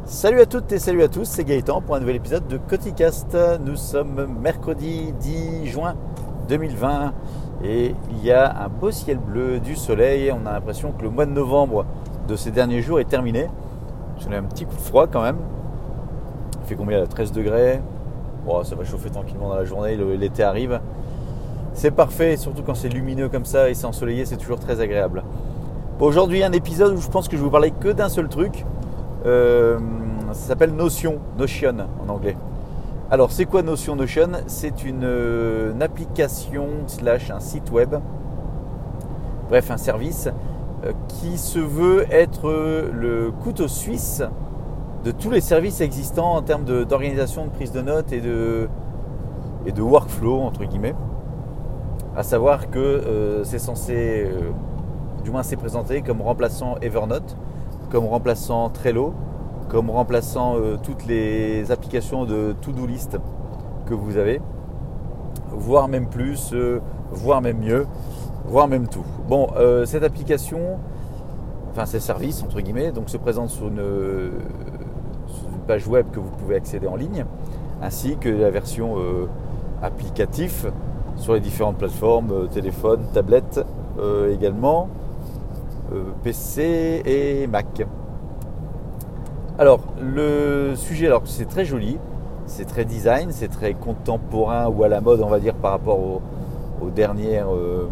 Salut à toutes et salut à tous, c'est Gaëtan pour un nouvel épisode de Coticast. Nous sommes mercredi 10 juin 2020 et il y a un beau ciel bleu, du soleil. On a l'impression que le mois de novembre de ces derniers jours est terminé. On a un petit coup de froid quand même. Il fait combien là, 13 degrés. Bon, ça va chauffer tranquillement dans la journée, l'été arrive. C'est parfait, surtout quand c'est lumineux comme ça et c'est ensoleillé, c'est toujours très agréable. Bon, aujourd'hui, un épisode où je pense que je vais vous parler que d'un seul truc. Ça s'appelle Notion en anglais. Alors c'est quoi Notion? C'est une application / un site web, bref un service qui se veut être le couteau suisse de tous les services existants en termes d'organisation, de prise de notes et de workflow entre guillemets. À savoir que c'est censé, du moins c'est présenté comme remplaçant Evernote, comme remplaçant Trello, comme remplaçant toutes les applications de to-do list que vous avez, voire même plus, voire même mieux, voire même tout. Bon, cette application, enfin ces services entre guillemets, donc se présente sur une page web que vous pouvez accéder en ligne, ainsi que la version applicatif sur les différentes plateformes, téléphone, tablette également. PC et Mac. Alors le sujet, c'est très joli, c'est très design, c'est très contemporain ou à la mode on va dire par rapport aux dernières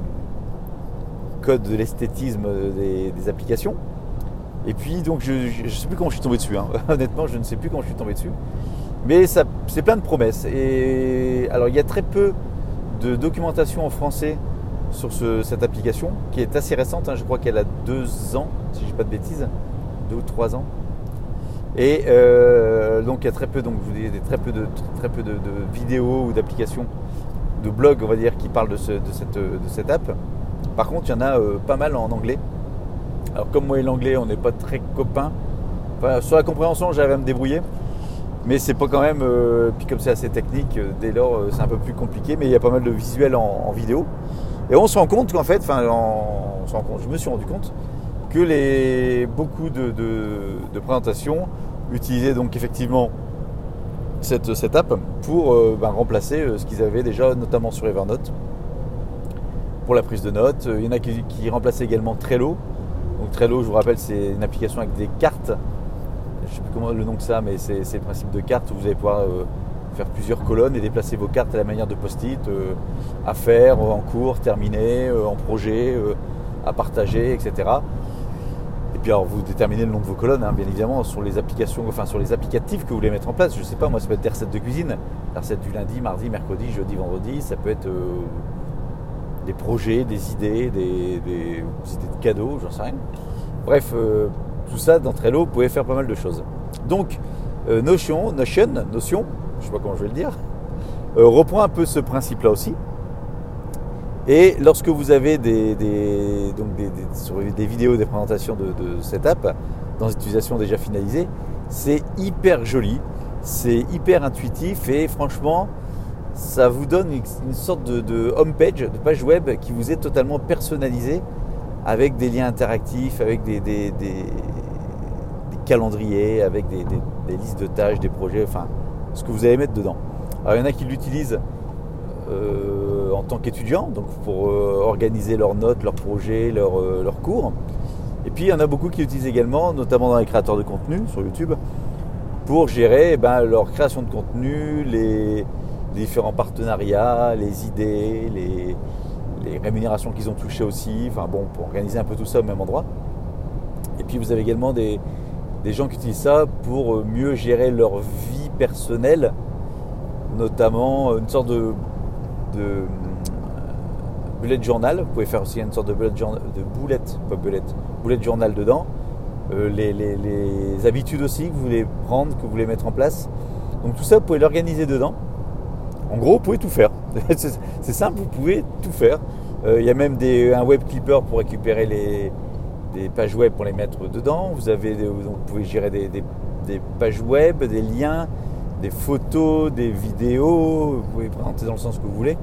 codes de l'esthétisme des applications. Et puis donc je ne sais plus comment je suis tombé dessus, hein. Honnêtement je ne sais plus comment je suis tombé dessus. Mais ça, c'est plein de promesses. Et alors il y a très peu de documentation en français sur cette application qui est assez récente, hein, je crois qu'elle a 2 ans si je ne dis pas de bêtises, 2 ou 3 ans. Et donc il y a très peu, donc je vous dis, très peu de vidéos ou d'applications, de blogs on va dire qui parlent de cette app. Par contre il y en a pas mal en anglais. Alors comme moi et l'anglais on n'est pas très copains, enfin, sur la compréhension j'arrive à me débrouiller, mais c'est pas quand même, puis comme c'est assez technique, dès lors c'est un peu plus compliqué, mais il y a pas mal de visuels en vidéo. Et on se rend compte qu'en fait, je me suis rendu compte que beaucoup de présentations utilisaient donc effectivement cette app pour remplacer ce qu'ils avaient déjà, notamment sur Evernote, pour la prise de notes. Il y en a qui remplaçaient également Trello. Donc Trello, je vous rappelle, c'est une application avec des cartes. Je ne sais plus comment le nom que ça, mais c'est le principe de carte où vous allez pouvoir faire plusieurs colonnes et déplacer vos cartes à la manière de post-it, à faire, en cours, terminé, en projet, à partager, etc. Et puis alors vous déterminez le nom de vos colonnes, hein, bien évidemment, sur les applications, enfin sur les applicatifs que vous voulez mettre en place. Je ne sais pas, moi ça peut être des recettes de cuisine, la recette du lundi, mardi, mercredi, jeudi, vendredi, ça peut être des projets, des idées, des idées de cadeaux, j'en sais rien. Bref, tout ça dans Trello, vous pouvez faire pas mal de choses. Donc Notion, je ne sais pas comment je vais le dire, reprend un peu ce principe-là aussi. Et lorsque vous avez sur des vidéos, des présentations de cette app, dans une utilisation déjà finalisée, c'est hyper joli, c'est hyper intuitif et franchement, ça vous donne une sorte de homepage, de page web qui vous est totalement personnalisée, avec des liens interactifs, avec des calendriers, avec des listes de tâches, des projets, enfin ce que vous allez mettre dedans. Alors il y en a qui l'utilisent en tant qu'étudiants, donc pour organiser leurs notes, leurs projets, leurs cours. Et puis il y en a beaucoup qui l'utilisent également, notamment dans les créateurs de contenu sur YouTube, pour gérer leur création de contenu, les différents partenariats, les idées, les rémunérations qu'ils ont touchées aussi, enfin bon, pour organiser un peu tout ça au même endroit. Et puis vous avez également des gens qui utilisent ça pour mieux gérer leur vie personnelle, notamment une sorte de bullet journal. Vous pouvez faire aussi une sorte de bullet journal dedans. Les habitudes aussi que vous voulez prendre, que vous voulez mettre en place. Donc tout ça, vous pouvez l'organiser dedans. En gros, vous pouvez tout faire. C'est simple, vous pouvez tout faire. Il y a même un web clipper pour récupérer des pages web pour les mettre dedans. Vous pouvez gérer des pages web, des liens, des photos, des vidéos. Vous pouvez présenter dans le sens que vous voulez.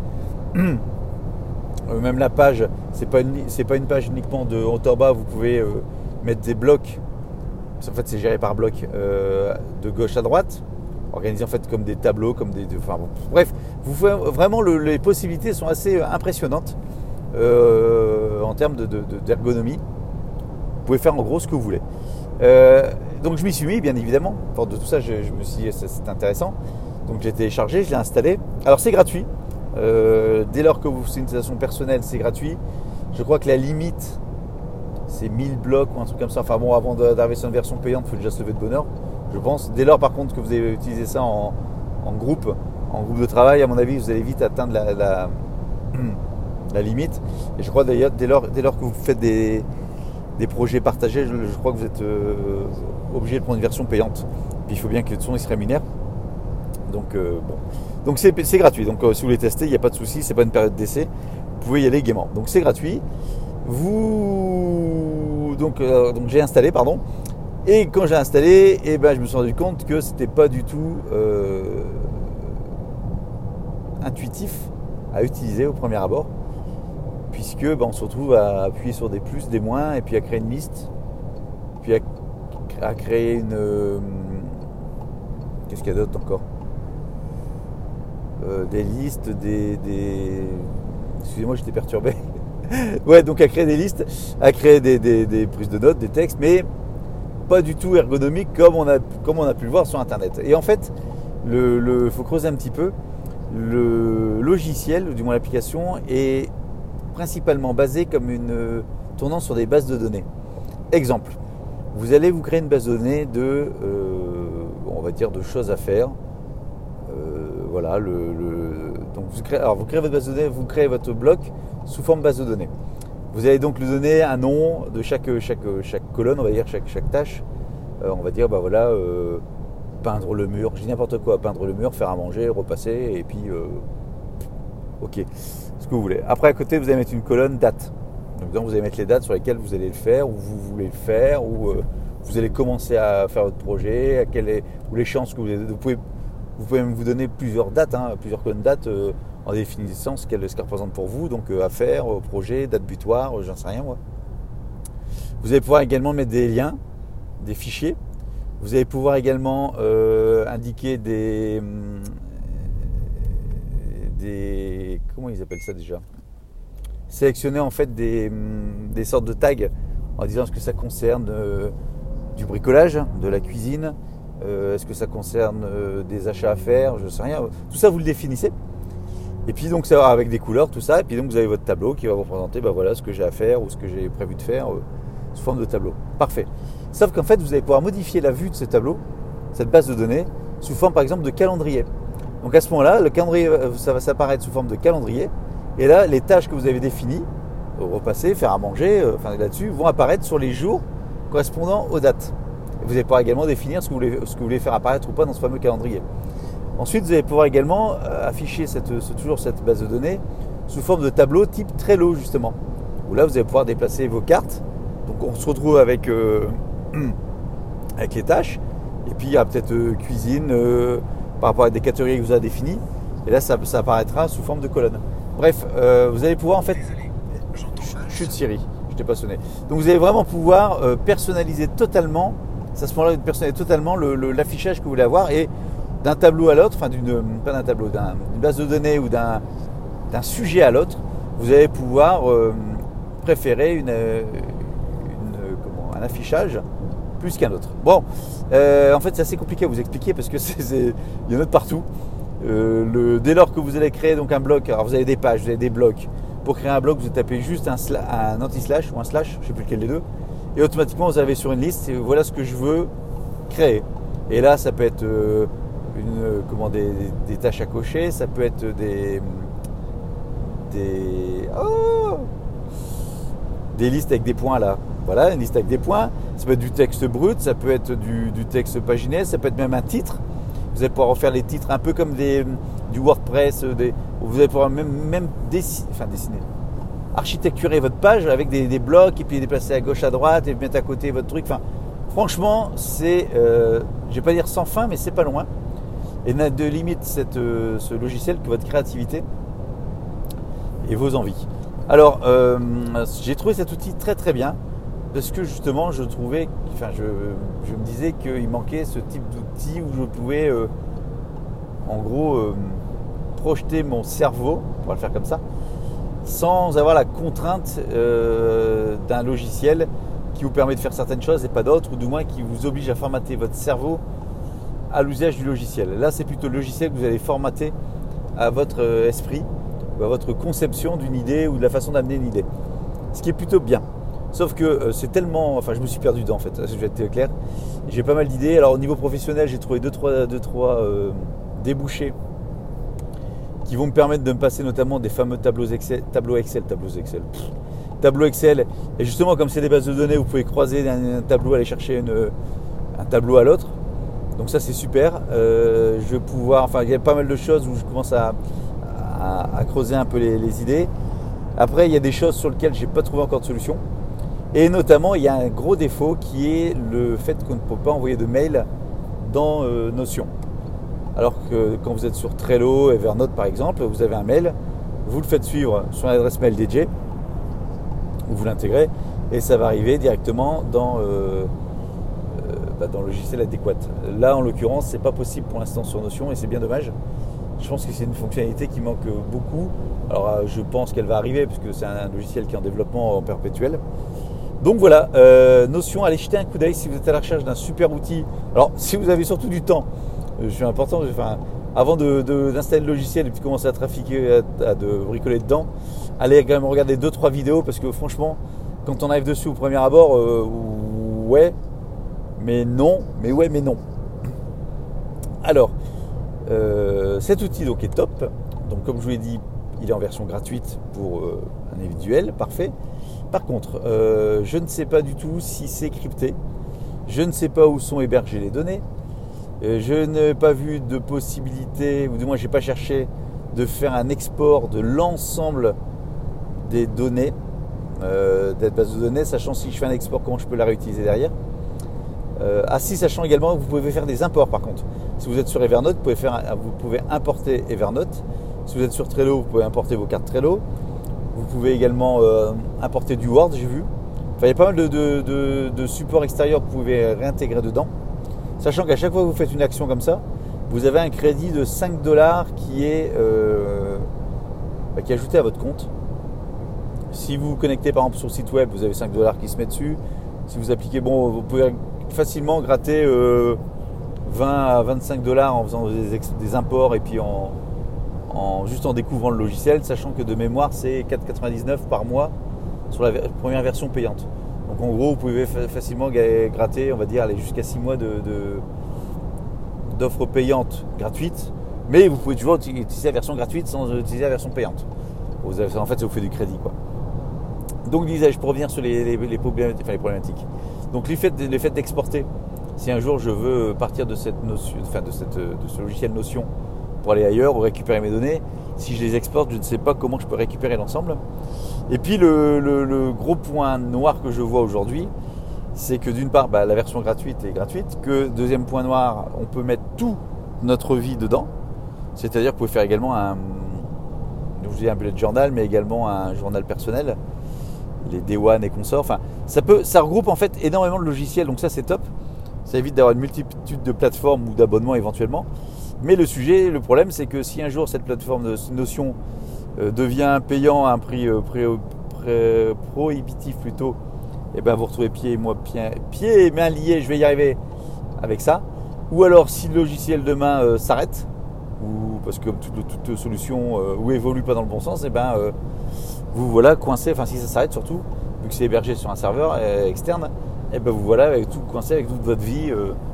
Même la page, c'est pas une page uniquement de haut en bas. Vous pouvez mettre des blocs En fait, c'est géré par bloc de gauche à droite, organisé en fait comme des tableaux, comme enfin, bon, bref, vraiment les possibilités sont assez impressionnantes en termes d'ergonomie. Vous pouvez faire en gros ce que vous voulez. Donc je m'y suis mis, bien évidemment. Enfin, de tout ça, je me suis dit c'est intéressant. Donc je l'ai téléchargé, je l'ai installé. Alors c'est gratuit. Dès lors que c'est une installation personnelle, c'est gratuit. Je crois que la limite, c'est 1000 blocs ou un truc comme ça. Enfin bon, avant d'arriver sur une version payante, il faut déjà se lever de bonne heure, je pense. Dès lors, par contre, que vous avez utilisé ça en groupe de travail, à mon avis, vous allez vite atteindre la limite. Et je crois d'ailleurs, dès lors que vous faites des projets partagés, je crois que vous êtes obligé de prendre une version payante. Puis il faut bien que le son il se rémunère. Donc bon. Donc c'est gratuit. Donc si vous voulez tester, il n'y a pas de souci, c'est pas une période d'essai. Vous pouvez y aller gaiement. Donc c'est gratuit. Donc j'ai installé, pardon. Et quand j'ai installé, je me suis rendu compte que c'était pas du tout intuitif à utiliser au premier abord, puisque on se retrouve à appuyer sur des plus, des moins, et puis à créer une liste, puis à créer une... qu'est-ce qu'il y a d'autre encore ? Des listes, excusez-moi, j'étais perturbé. Ouais, donc à créer des listes, à créer des prises de notes, des textes, mais pas du tout ergonomique comme on a pu le voir sur Internet. Et en fait, faut creuser un petit peu. Le logiciel, ou du moins l'application, est principalement basé comme une tournant sur des bases de données. Exemple, vous allez vous créer une base de données on va dire de choses à faire. Voilà, donc vous créez votre base de données, vous créez votre bloc sous forme base de données. Vous allez donc lui donner un nom de chaque colonne, on va dire chaque tâche. On va dire peindre le mur, je dis n'importe quoi, peindre le mur, faire à manger, repasser, et puis ok, ce que vous voulez. Après à côté vous allez mettre une colonne date. Donc vous allez mettre les dates sur lesquelles vous allez le faire, ou vous voulez le faire, ou vous allez commencer à faire votre projet, ou les chances que vous pouvez même vous donner plusieurs dates, plusieurs colonnes dates en définissant ce qu'elle représente pour vous, donc à faire, projet, date butoir, j'en sais rien moi. Vous allez pouvoir également mettre des liens, des fichiers. Vous allez pouvoir également indiquer des comment ils appellent ça déjà ? Sélectionner en fait des sortes de tags en disant est-ce que ça concerne du bricolage, de la cuisine, est-ce que ça concerne des achats à faire, je sais rien. Tout ça vous le définissez. Et puis donc ça va avec des couleurs, tout ça. Et puis donc vous avez votre tableau qui va vous présenter voilà ce que j'ai à faire ou ce que j'ai prévu de faire sous forme de tableau. Parfait. Sauf qu'en fait vous allez pouvoir modifier la vue de ce tableau, cette base de données, sous forme par exemple de calendrier. Donc à ce moment-là, le calendrier, ça va s'apparaître sous forme de calendrier. Et là, les tâches que vous avez définies, repasser, faire à manger, là-dessus, vont apparaître sur les jours correspondant aux dates. Et vous allez pouvoir également définir ce que vous voulez faire apparaître ou pas dans ce fameux calendrier. Ensuite, vous allez pouvoir également afficher toujours cette base de données sous forme de tableau type Trello, justement. Où là, vous allez pouvoir déplacer vos cartes. Donc, on se retrouve avec les tâches. Et puis, il y a peut-être cuisine par rapport à des catégories que vous avez définies. Et là, ça apparaîtra sous forme de colonne. Bref, vous allez pouvoir en fait... Chut Siri, je t'ai pas sonné. Donc, vous allez vraiment pouvoir personnaliser totalement, c'est à ce moment-là, personnaliser totalement l'affichage que vous voulez avoir. Et d'un tableau à l'autre, d'une base de données ou d'un sujet à l'autre, vous allez pouvoir préférer un affichage plus qu'un autre. Bon, en fait c'est assez compliqué à vous expliquer parce que il y en a de partout. Dès lors que vous allez créer donc un bloc, alors vous avez des pages, vous avez des blocs. Pour créer un bloc, vous tapez juste un anti-slash ou un slash, je ne sais plus lequel des deux, et automatiquement vous arrivez sur une liste et voilà ce que je veux créer. Et là, ça peut être des tâches à cocher, ça peut être des listes avec des points là. Voilà, une liste avec des points. Ça peut être du texte brut, ça peut être du texte paginé, ça peut être même un titre. Vous allez pouvoir refaire les titres un peu comme du WordPress. Vous allez pouvoir même dessiner, architecturer votre page avec des blocs et puis les déplacer à gauche, à droite et mettre à côté votre truc. Enfin, franchement, c'est, je vais pas dire sans fin, mais c'est pas loin. Et n'a de limite ce logiciel que votre créativité et vos envies. Alors, j'ai trouvé cet outil très très bien. parce que justement je trouvais, enfin je me disais qu'il manquait ce type d'outil où je pouvais en gros projeter mon cerveau, on va le faire comme ça, sans avoir la contrainte d'un logiciel qui vous permet de faire certaines choses et pas d'autres, ou du moins qui vous oblige à formater votre cerveau à l'usage du logiciel. Là, c'est plutôt le logiciel que vous allez formater à votre esprit, ou à votre conception d'une idée ou de la façon d'amener une idée. Ce qui est plutôt bien. Sauf que c'est tellement... Enfin, je me suis perdu dedans en fait, je vais être clair. J'ai pas mal d'idées. Alors au niveau professionnel, j'ai trouvé 2-3 débouchés qui vont me permettre de me passer notamment des fameux tableaux Excel. Et justement, comme c'est des bases de données, vous pouvez croiser un tableau, aller chercher un tableau à l'autre. Donc ça, c'est super. Je vais pouvoir... Enfin, il y a pas mal de choses où je commence à creuser un peu les idées. Après, il y a des choses sur lesquelles je n'ai pas trouvé encore de solution. Et notamment, il y a un gros défaut qui est le fait qu'on ne peut pas envoyer de mail dans Notion. Alors que quand vous êtes sur Trello, Evernote par exemple, vous avez un mail, vous le faites suivre sur l'adresse mail dédiée, où vous l'intégrez, et ça va arriver directement dans le logiciel adéquat. Là, en l'occurrence, c'est pas possible pour l'instant sur Notion, et c'est bien dommage. Je pense que c'est une fonctionnalité qui manque beaucoup. Alors, je pense qu'elle va arriver, puisque c'est un logiciel qui est en développement en perpétuel. Donc voilà, Notion, allez jeter un coup d'œil si vous êtes à la recherche d'un super outil. Alors, si vous avez surtout du temps, avant d'installer le logiciel et puis commencer à trafiquer, de bricoler dedans, allez quand même regarder 2-3 vidéos, parce que franchement, quand on arrive dessus au premier abord, ouais, mais non. Alors, cet outil donc est top. Donc comme je vous l'ai dit, il est en version gratuite pour un individuel, parfait. Par contre, je ne sais pas du tout si c'est crypté. Je ne sais pas où sont hébergées les données. Je n'ai pas vu de possibilité, ou du moins je n'ai pas cherché de faire un export de l'ensemble des données, des bases de données, sachant si je fais un export, comment je peux la réutiliser derrière. Sachant également que vous pouvez faire des imports par contre. Si vous êtes sur Evernote, vous pouvez importer Evernote. Si vous êtes sur Trello, vous pouvez importer vos cartes Trello. Vous pouvez également importer du Word, j'ai vu. Enfin, il y a pas mal de supports extérieurs que vous pouvez réintégrer dedans. Sachant qu'à chaque fois que vous faites une action comme ça, vous avez un crédit de 5$ qui est ajouté à votre compte. Si vous vous connectez par exemple sur le site web, vous avez 5$ qui se met dessus. Si vous appliquez, vous pouvez facilement gratter 20 à 25$ en faisant des imports et puis juste en découvrant le logiciel, sachant que de mémoire c'est 4,99 par mois sur la première version payante. Donc en gros vous pouvez facilement gratter, on va dire, aller jusqu'à 6 mois d'offres payantes gratuites, mais vous pouvez toujours utiliser la version gratuite sans utiliser la version payante. En fait ça vous fait du crédit quoi. Donc disais-je, pour revenir sur les problématiques. Donc le fait d'exporter, si un jour je veux partir de cette notion, de ce logiciel Notion pour aller ailleurs ou récupérer mes données, si je les exporte, je ne sais pas comment je peux récupérer l'ensemble. Et puis le gros point noir que je vois aujourd'hui, c'est que d'une part, la version gratuite est gratuite, que deuxième point noir, on peut mettre toute notre vie dedans. C'est-à-dire que vous pouvez faire également un bullet journal, mais également un journal personnel, les Day One et consorts. Enfin, ça regroupe en fait énormément de logiciels, donc ça c'est top. Ça évite d'avoir une multitude de plateformes ou d'abonnements éventuellement. Mais le problème, c'est que si un jour cette plateforme de Notion devient payant à un prix prohibitif plutôt, et vous retrouvez pieds et mains liés, je vais y arriver avec ça. Ou alors si le logiciel demain s'arrête, ou parce que toute solution ou évolue pas dans le bon sens, vous voilà coincé, enfin si ça s'arrête surtout, vu que c'est hébergé sur un serveur externe, vous voilà avec tout coincé avec toute votre vie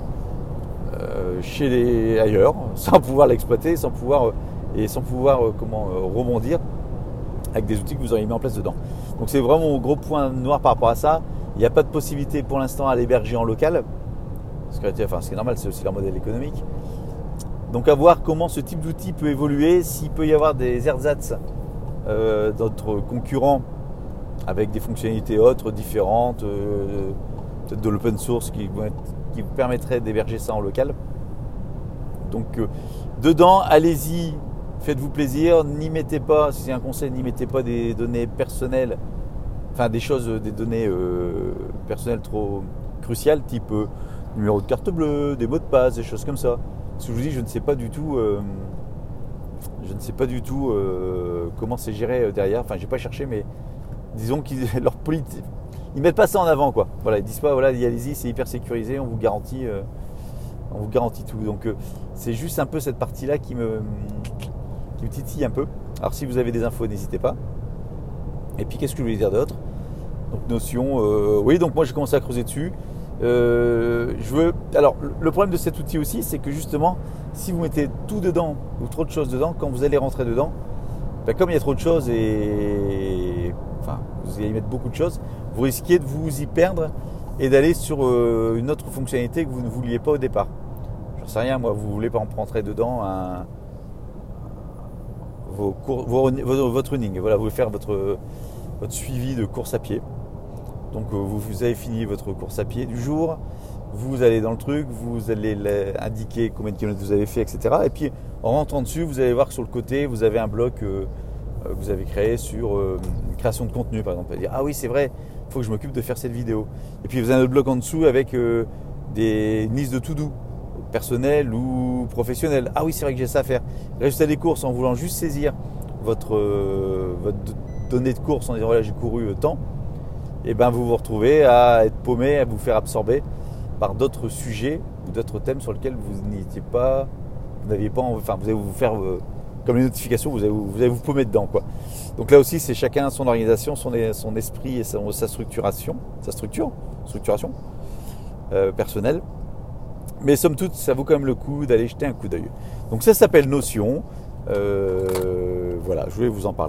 ailleurs, sans pouvoir l'exploiter, sans pouvoir rebondir avec des outils que vous auriez mis en place dedans. Donc c'est vraiment mon gros point noir par rapport à ça. Il n'y a pas de possibilité pour l'instant à l'héberger en local, ce qui est normal, c'est aussi leur modèle économique. Donc à voir comment ce type d'outil peut évoluer, s'il peut y avoir des ersatz d'autres concurrents avec des fonctionnalités autres, différentes, peut-être de l'open source qui vous permettrait d'héberger ça en local. Donc dedans, allez-y, faites-vous plaisir, n'y mettez pas, si c'est un conseil, n'y mettez pas des données personnelles, enfin des choses, des données personnelles trop cruciales, type numéro de carte bleue, des mots de passe, des choses comme ça. Parce que je vous dis, je ne sais pas du tout comment c'est géré derrière. Enfin, j'ai pas cherché, mais disons qu'ils leur politique, ils mettent pas ça en avant, quoi. Voilà, ils disent pas, voilà, allez-y, c'est hyper sécurisé, on vous garantit tout. Donc c'est juste un peu cette partie-là qui me titille un peu. Alors si vous avez des infos, n'hésitez pas. Et puis qu'est-ce que je voulais dire d'autre? Donc Notion, oui, donc moi j'ai commencé à creuser dessus. Alors le problème de cet outil aussi, c'est que justement, si vous mettez tout dedans ou trop de choses dedans, quand vous allez rentrer dedans, comme il y a trop de choses vous allez y mettre beaucoup de choses, vous risquez de vous y perdre et d'aller sur une autre fonctionnalité que vous ne vouliez pas au départ. J'en sais rien, moi, vous voulez par exemple rentrer dedans votre running. Voilà, vous voulez faire votre suivi de course à pied. Donc vous avez fini votre course à pied du jour, vous allez dans le truc, vous allez indiquer combien de kilomètres vous avez fait, etc. Et puis en rentrant dessus, vous allez voir que sur le côté, vous avez un bloc que vous avez créé sur création de contenu, par exemple. Vous allez dire, ah oui, c'est vrai, il faut que je m'occupe de faire cette vidéo. Et puis vous avez un autre bloc en dessous avec une liste de to-do, personnel ou professionnel. Ah oui, c'est vrai que j'ai ça à faire. Résultat des courses, en voulant juste saisir votre donnée de course en disant, voilà, j'ai couru tant. Et ben vous vous retrouvez à être paumé, à vous faire absorber par d'autres sujets ou d'autres thèmes sur lesquels vous n'étiez pas, vous n'aviez pas, enfin vous allez vous faire comme les notifications, vous allez vous paumer dedans, quoi. Donc là aussi c'est chacun son organisation, son esprit et sa structuration personnelle. Mais somme toute, ça vaut quand même le coup d'aller jeter un coup d'œil. Donc ça s'appelle Notion. Voilà, je voulais vous en parler.